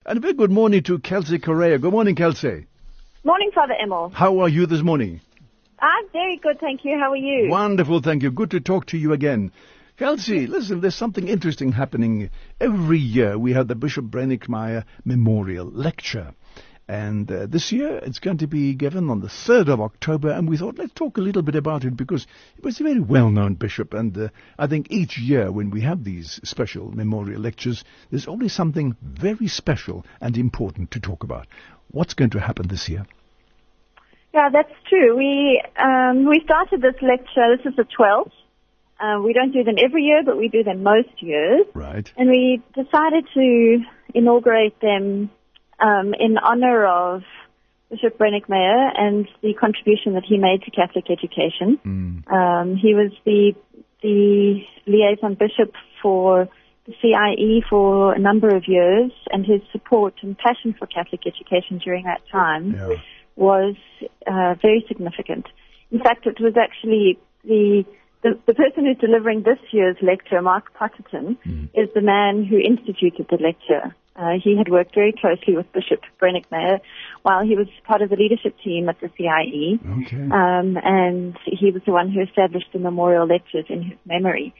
And a very good morning to Kelsey Correa. Good morning, Kelsey. Morning, Father Emil. How are you this morning? I'm very good, thank you. How are you? Wonderful, thank you. Good to talk to you again. Kelsey, listen, there's something interesting happening. Every year we have the Bishop Brenninkmeijer Memorial Lecture. And this year it's going to be given on the 3rd of October. And we thought, let's talk a little bit about it because it was a very well-known bishop. And I think each year when we have these special memorial lectures, there's always something very special and important to talk about. What's going to happen this year? Yeah, that's true. We started this lecture. This is the 12th. We don't do them every year, but we do them most years. Right. And we decided to inaugurate them in honor of Bishop Brenninkmeijer and the contribution that he made to Catholic education. He was the liaison bishop for the CIE for a number of years, and his support and passion for Catholic education during that time was very significant. In fact, it was actually the person who's delivering this year's lecture, Mark Potterton, is the man who instituted the lecture. He had worked very closely with Bishop Brenninkmeijer while he was part of the leadership team at the CIE. Okay. And he was the one who established the memorial lectures in his memory.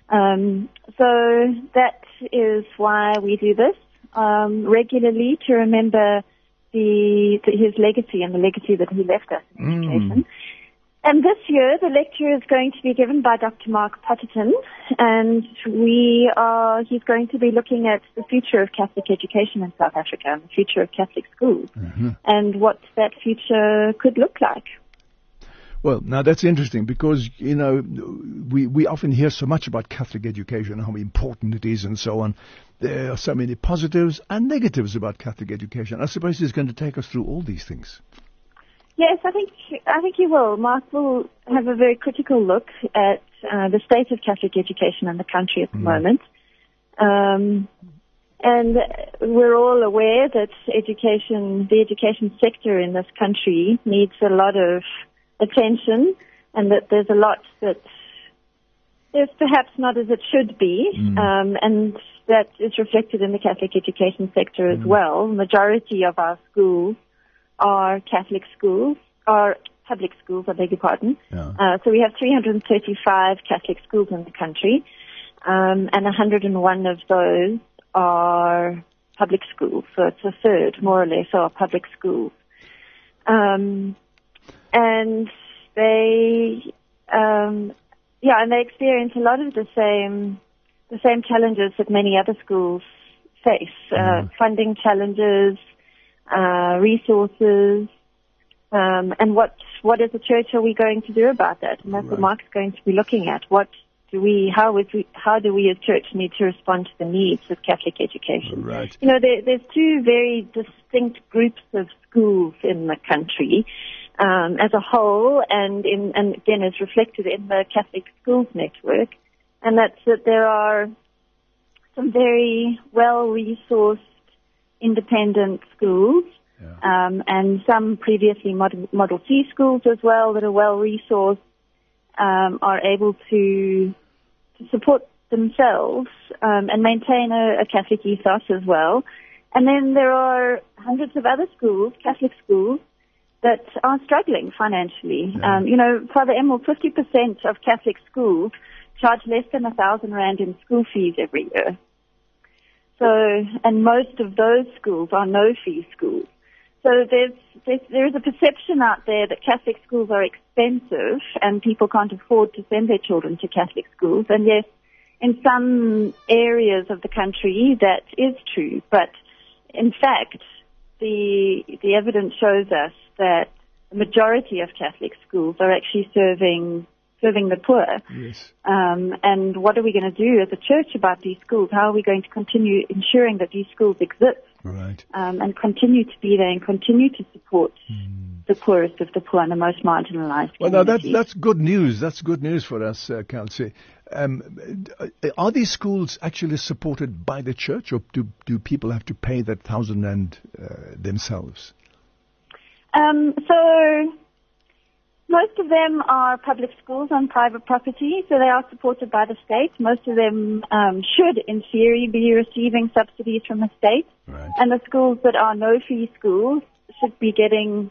So that is why we do this regularly, to remember his legacy and the legacy that he left us in education. And this year, the lecture is going to be given by Dr. Mark Potterton, and he's going to be looking at the future of Catholic education in South Africa and the future of Catholic schools and what that future could look like. Well, now that's interesting because, you know, we often hear so much about Catholic education, how important it is and so on. There are so many positives and negatives about Catholic education. I suppose he's going to take us through all these things. Yes, I think he will. Mark will have a very critical look at the state of Catholic education in the country at the moment. And we're all aware that the education sector in this country needs a lot of attention, and that there's a lot that is perhaps not as it should be, and that is reflected in the Catholic education sector as well. The majority of our schools are Catholic schools, or public schools, I beg your pardon. So we have 335 Catholic schools in the country, and 101 of those are public schools. So it's a third, more or less, are public schools. And they experience a lot of the same challenges that many other schools face. Funding challenges, resources, and what as a church are we going to do about that? And that's what Mark's going to be looking at. How do we as church need to respond to the needs of Catholic education? Right. You know, there's two very distinct groups of schools in the country, as a whole, and again is reflected in the Catholic Schools Network, and that's that there are some very well-resourced independent schools, and some previously Model C schools as well that are well-resourced, are able to support themselves and maintain a Catholic ethos as well. And then there are hundreds of other schools, Catholic schools, that are struggling financially. You know, Father Emil, 50% of Catholic schools charge less than 1,000 rand in school fees every year. So, and most of those schools are no-fee schools. So there is a perception out there that Catholic schools are expensive and people can't afford to send their children to Catholic schools. And yes, in some areas of the country that is true. But in fact, the evidence shows us that the majority of Catholic schools are actually serving the poor. Yes. And what are we going to do as a church about these schools? How are we going to continue ensuring that these schools exist? Right. And continue to be there and continue to support the poorest of the poor and the most marginalized Well, now communities. that's good news. That's good news for us, Kelsey. Are these schools actually supported by the church, or do people have to pay that 1,000 rand themselves? So Most of them are public schools on private property, so they are supported by the state. Most of them should, in theory, be receiving subsidies from the state. Right. And the schools that are no-fee schools should be getting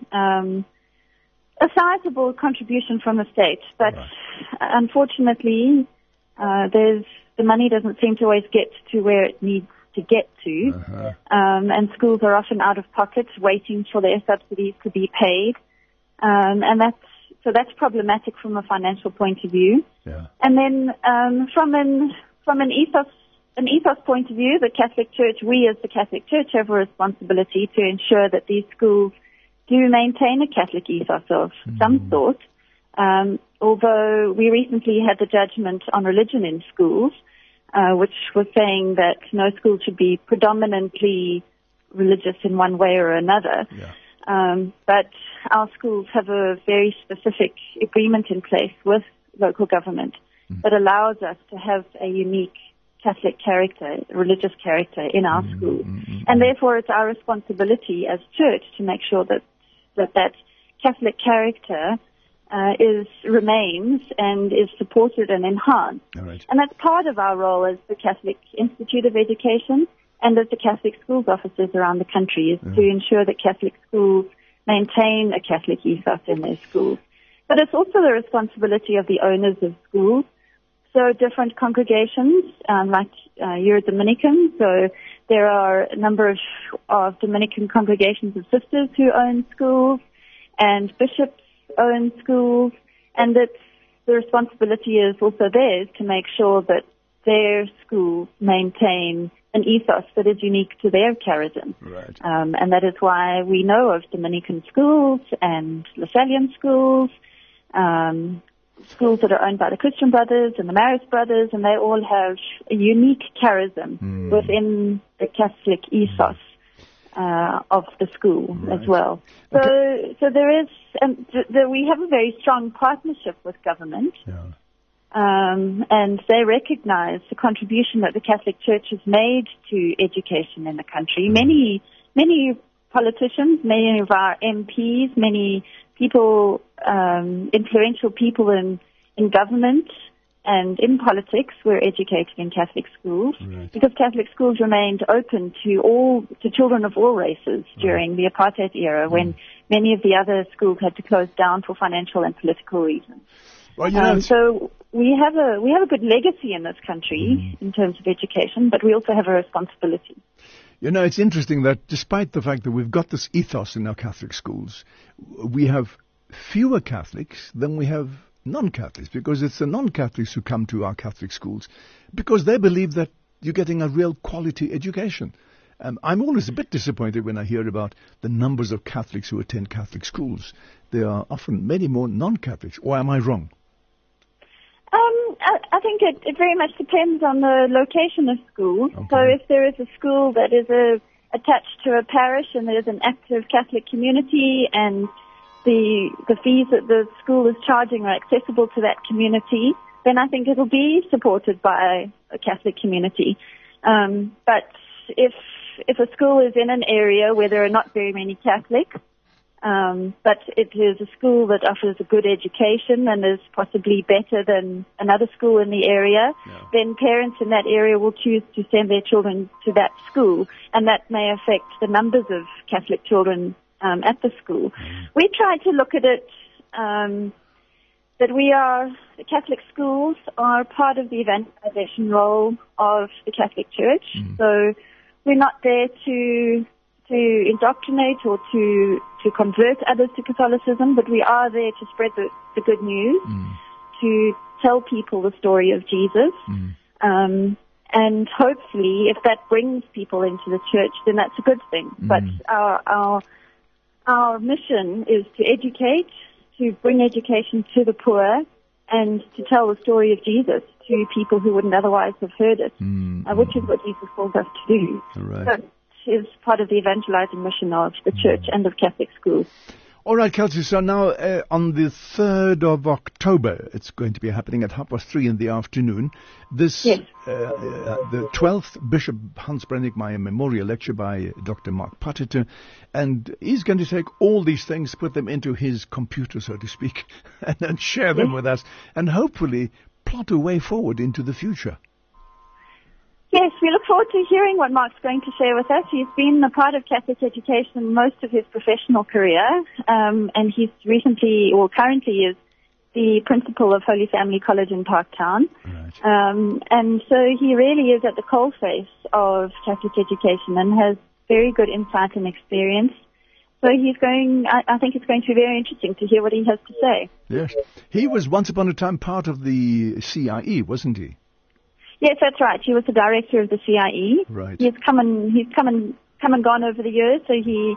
a sizable contribution from the state. But unfortunately, the money doesn't seem to always get to where it needs to get to. And schools are often out of pocket, waiting for their subsidies to be paid. And that's problematic from a financial point of view. Yeah. And then from an ethos point of view, the Catholic Church, we as the Catholic Church have a responsibility to ensure that these schools do maintain a Catholic ethos of some sort. Although we recently had the judgment on religion in schools, which was saying that no school should be predominantly religious in one way or another. Yeah. But our schools have a very specific agreement in place with local government that allows us to have a unique Catholic character, religious character in our schools. And therefore it's our responsibility as church to make sure that Catholic character remains and is supported and enhanced. All right. And that's part of our role as the Catholic Institute of Education and as the Catholic schools officers around the country is to ensure that Catholic schools maintain a Catholic ethos in their schools. But it's also the responsibility of the owners of schools. So different congregations, like you're a Dominican, so there are a number of Dominican congregations of sisters who own schools, and bishops own schools, and it's the responsibility is also theirs to make sure that their schools maintain an ethos that is unique to their charism. Right. And that is why we know of Dominican schools and Lasallian schools, schools that are owned by the Christian Brothers and the Marist Brothers, and they all have a unique charism within the Catholic ethos of the school as well. So, so there is, we have a very strong partnership with government. Yeah. And they recognize the contribution that the Catholic Church has made to education in the country. Many politicians, many of our MPs, many people, influential people in government and in politics were educated in Catholic schools because Catholic schools remained open to children of all races during the apartheid era when many of the other schools had to close down for financial and political reasons. Well, so we have a good legacy in this country in terms of education, but we also have a responsibility. You know, it's interesting that despite the fact that we've got this ethos in our Catholic schools, we have fewer Catholics than we have non-Catholics, because it's the non-Catholics who come to our Catholic schools because they believe that you're getting a real quality education. I'm always a bit disappointed when I hear about the numbers of Catholics who attend Catholic schools. There are often many more non-Catholics, or am I wrong? I think it very much depends on the location of schools. Okay. So if there is a school that is attached to a parish and there's an active Catholic community and the fees that the school is charging are accessible to that community, then I think it'll be supported by a Catholic community. But if a school is in an area where there are not very many Catholics, but it is a school that offers a good education and is possibly better than another school in the area, then parents in that area will choose to send their children to that school, and that may affect the numbers of Catholic children at the school. We try to look at it that the Catholic schools are part of the evangelization role of the Catholic Church. So we're not there to indoctrinate or to convert others to Catholicism, but we are there to spread the good news, to tell people the story of Jesus. And hopefully, if that brings people into the church, then that's a good thing. But our mission is to educate, to bring education to the poor, and to tell the story of Jesus to people who wouldn't otherwise have heard it, which is what Jesus calls us to do. Right. So is part of the evangelizing mission of the church and of Catholic schools. All right, Kelsey, so now on the 3rd of October, it's going to be happening at 3:30 in the afternoon. This, Yes. The 12th Bishop Hans Brenninkmeijer Memorial Lecture by Dr. Mark Potterton, and he's going to take all these things, put them into his computer, so to speak, and then share them with us, and hopefully plot a way forward into the future. Yes, we look forward to hearing what Mark's going to share with us. He's been a part of Catholic education most of his professional career, and he's currently is the principal of Holy Family College in Parktown. Right. And so he really is at the coalface of Catholic education and has very good insight and experience. So I think it's going to be very interesting to hear what he has to say. Yes. He was once upon a time part of the CIE, wasn't he? Yes, that's right. He was the director of the CIE. Right. He's come and gone over the years. So he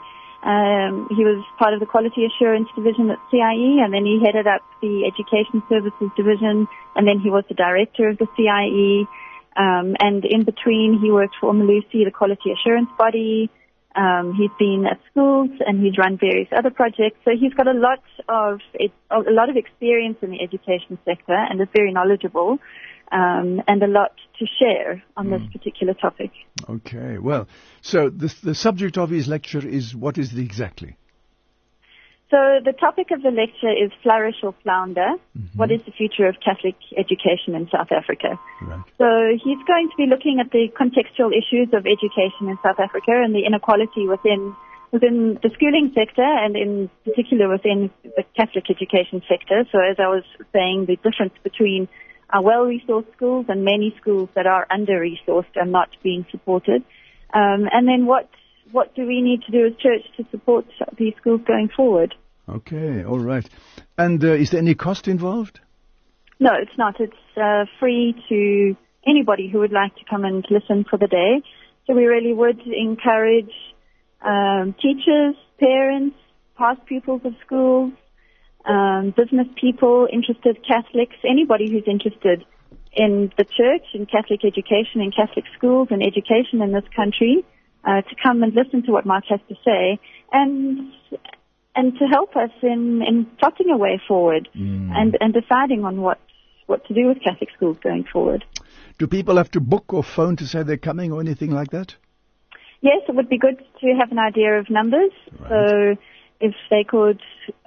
was part of the Quality Assurance Division at CIE, and then he headed up the Education Services Division, and then he was the director of the CIE. And in between, he worked for Malusi, the Quality Assurance body. He's been at schools, and he's run various other projects. So he's got a lot of experience in the education sector, and is very knowledgeable. And a lot to share on this particular topic. Okay, well, so the subject of his lecture is, what is it exactly? So the topic of the lecture is Flourish or Flounder. What is the future of Catholic education in South Africa? Right. So he's going to be looking at the contextual issues of education in South Africa and the inequality within the schooling sector, and in particular within the Catholic education sector. So as I was saying, the difference between our well-resourced schools and many schools that are under-resourced and not being supported. And then what do we need to do as church to support these schools going forward? Okay, all right. And is there any cost involved? No, it's not. It's free to anybody who would like to come and listen for the day. So we really would encourage teachers, parents, past pupils of schools, business people, interested Catholics, anybody who's interested in the church, in Catholic education, in Catholic schools and education in this country, to come and listen to what Mark has to say, and to help us in plotting a way forward and deciding on what to do with Catholic schools going forward. Do people have to book or phone to say they're coming or anything like that? Yes, it would be good to have an idea of numbers. Right. So if they could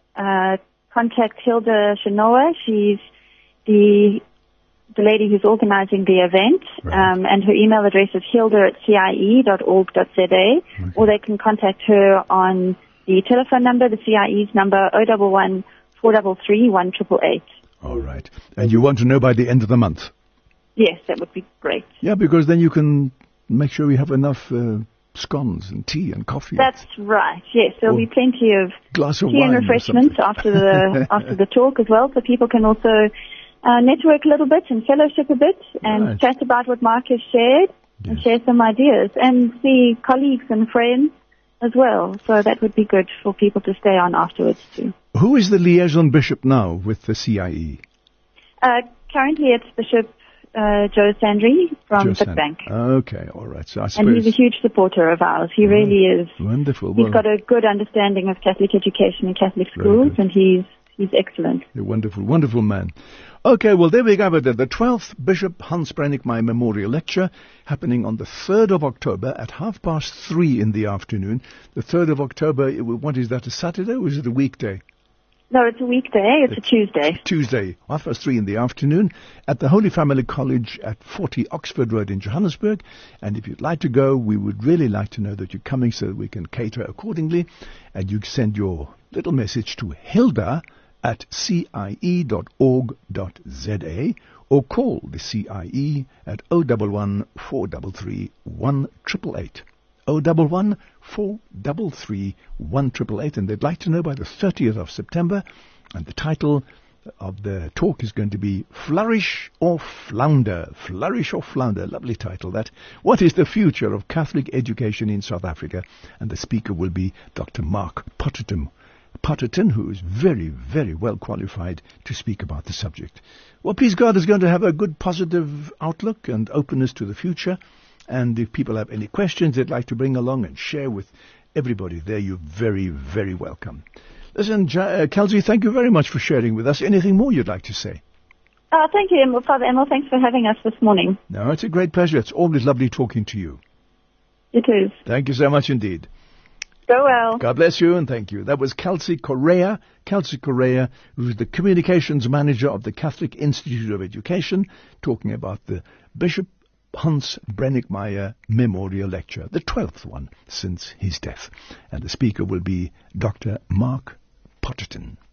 contact Hilda Shanoa. She's the lady who's organizing the event, right. And her email address is hilda@cie.org.za, okay. Or they can contact her on the telephone number, the CIE's number, 011 433 1888. All right. And you want to know by the end of the month? Yes, that would be great. Yeah, because then you can make sure we have enough scones and tea and coffee. That's right. Yes, there'll be plenty of glass of tea wine and refreshments after the talk as well, so people can also network a little bit and fellowship a bit and chat about what Mark has shared and share some ideas and see colleagues and friends as well. So that would be good for people to stay on afterwards too. Who is the liaison bishop now with the CIE? Currently it's Bishop Joe Sandry from Witbank. Okay, all right. So I suppose... And he's a huge supporter of ours. He really is. Wonderful. He's got a good understanding of Catholic education and Catholic schools, and he's excellent. A wonderful, wonderful man. Okay, well, there we go. The 12th Bishop Hans Brenninkmeijer Memorial Lecture happening on the 3rd of October at 3:30 in the afternoon. The 3rd of October, what is that, a Saturday or is it a weekday? No, it's a weekday. It's a Tuesday. Tuesday, 3:30 in the afternoon at the Holy Family College at 40 Oxford Road in Johannesburg. And if you'd like to go, we would really like to know that you're coming so that we can cater accordingly. And you send your little message to hilda@cie.org.za or call the CIE at 011 433 1888. 011 433 1888, and they'd like to know by the 30th of September, and the title of the talk is going to be Flourish or Flounder. Flourish or Flounder, lovely title that. What is the future of Catholic education in South Africa? And the speaker will be Dr. Mark Potterton, who is very, very well qualified to speak about the subject. Well, Peace God is going to have a good positive outlook and openness to the future. And if people have any questions they'd like to bring along and share with everybody there, you're very, very welcome. Listen, Kelsey, thank you very much for sharing with us. Anything more you'd like to say? Thank you, Father Emil. Thanks for having us this morning. No, it's a great pleasure. It's always lovely talking to you. It is. Thank you so much indeed. Go well. God bless you and thank you. That was Kelsey Correa. Kelsey Correa, who's the Communications Manager of the Catholic Institute of Education, talking about the Bishop Hans Brenninkmeijer Memorial Lecture, the 12th one since his death. And the speaker will be Dr. Mark Potterton.